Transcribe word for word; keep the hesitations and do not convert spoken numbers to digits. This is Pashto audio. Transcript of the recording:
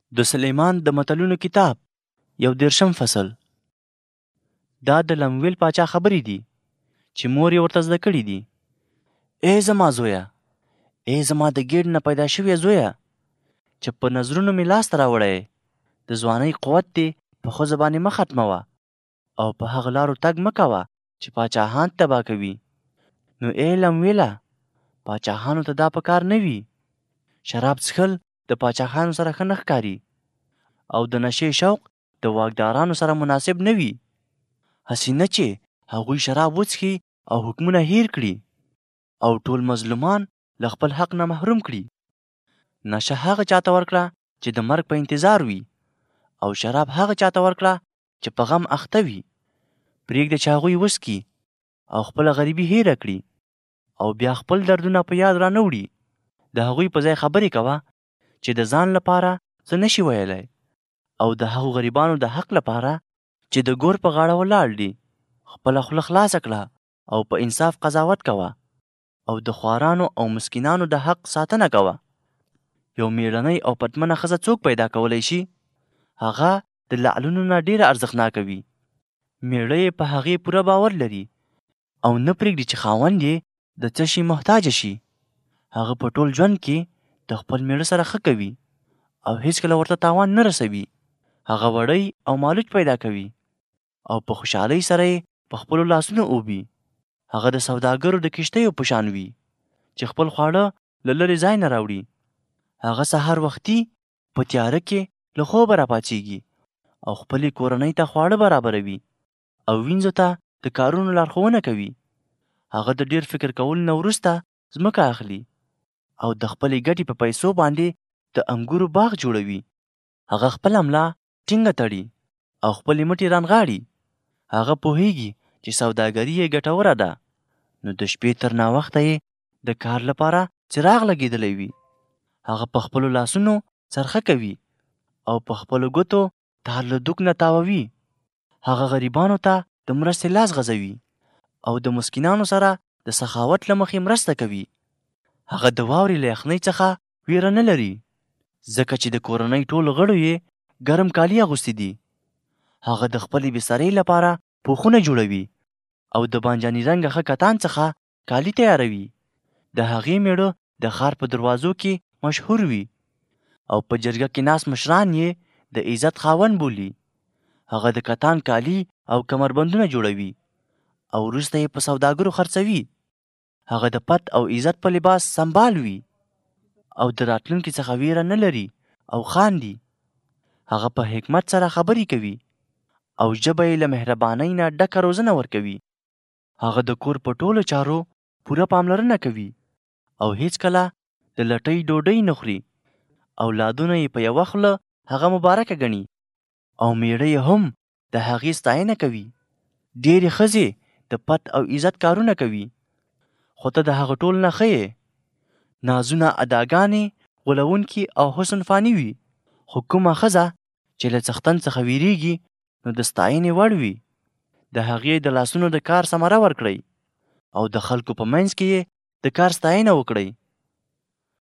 د سلیمان د متلونو کتاب یو دېرشم فصل. دا د لمویل پاچا خبرې دي چې مور یې ورته زده کړي دي. ای زما زویه، ای زما د ګېډ نه پیدا شویه زویه، چې په نظرونو مې لاس ته راوړی، د ځوانۍ قوت دې په ښځه باندې مه ختموه او په هغه لارو تګ مه کوه چې پاچاهان تباه کوي. نو ای لمویله، پاچاهانو ته دا په کار نه وي. شراب څښل د پاچاهانو سره ښه نه ښکاري او د نشې شوق د واکدارانو سره مناسب نه وي. هسې نه چې هغوی شراب وڅښي او حکمونه هیر کړي او ټول مظلومان له خپل حق نه محروم کړي. نشه هغه چاته ورکړه چې د مرګ په انتظار وي، او شراب هغه چاته ورکړه چې په غم اخته وي. پرېږده چې هغوی وڅکي او خپله غریبي هیره کړي او بیا خپل دردونه په یاد را نه وړي. د هغوی په ځای خبرې کوه چې د ځان لپاره څه نشي ویلی، او د هغو غریبانو د حق لپاره چې د ګور په غاړه ولاړ دي. خپله خوله خلاصه کړه او په انصاف قضاوت کوه، او د خوارانو او مسکینانو د حق ساتنه کوه. یو میړنۍ او پتمنه ښځه څوک پیدا کولی شي؟ هغه د لعلونو نه ډېره ارزښتناکه وي. میړه یې په هغې پوره باور لري او نه پرېږدي چې خاوند یې د څه شي محتاجه شي. هغه په ټول ژوند کې د خپل میړه سره ښه کوي او هیڅکله ورته تاوان نه رسوي. هغه وړی او مالوچ پیدا کوي او په خوشحالۍ سره یې په خپلو لاسونو اوبي. هغه د سوداګرو د کښتیو په شان وي چې خپل خواړه له لرې ځای نه راوړي. هغه سهار وختي په تیاره کې له خوبه راپاڅېږي او خپلې کورنۍ ته خواړه برابروي او وینځو ته د کارونو لارښوونه کوي. هغه د ډېر فکر کولو نه وروسته ځمکه اخلي او د خپلې ګټې په پیسو باندې د انګورو باغ جوړوي. هغه خپله ملا ټینګه تړي او خپلې مټې رانغاړي. هغه پوهیږي چې سوداګري یې ګټوره ده، نو د شپې تر ناوخته یې د کار لپاره څراغ لګېدلی وي. هغه په خپلو لاسونو څرخه کوي او په خپلو ګوتو تار له دوک نه تاووي. هغه غریبانو ته د مرستې لاس غځوي او د مسکینانو سره د سخاوت له مخې مرسته کوي. هغه د واورې له یخنۍ څخه ویره نه لري، ځکه چې د کورنۍ ټولو غړو یې ګرم کالي اغوستي دي. هغه د خپلې بسترې لپاره پوښونه جوړوي او د بانجاني رنګه ښه کتان څخه کالي تیاروي. د هغې میړه د ښار په دروازو کې مشهور وي او په جرګه کې ناست مشران یې د عزت خاوند بولي. هغه د کتان کالي او کمربندونه جوړوي او وروسته یې په سوداګرو خرڅوي. هغه د پت او عزت په لباس سمبال وي او د راتلونکي څخه ویره نه لري او خاندي. هغه په حکمت سره خبرې کوي او ژبه یې له مهربانۍ نه ډکه روزنه ورکوي. هغه د کور په ټولو چارو پوره پاملرنه کوي او هیڅکله د لټۍ ډوډۍ نه خوري. اولادونه یې په یوه خوله هغه مبارکه ګڼي او میړه یې هم د هغې ستاینه کوي. ډېرې ښځې د پت او عزت کارونه کوي، خو ته د هغه ټول نه ښه یې. نازونه اداګانې غولونکي او حسن فاني وي، خو کومه ښځه چې له څښتن څخه ویریږي نو د ستاینې وړ وي. د هغې د لاسونو د کار ثمره ورکړئ او د خلکو په منځ کې یې د کار ستاینه وکړئ.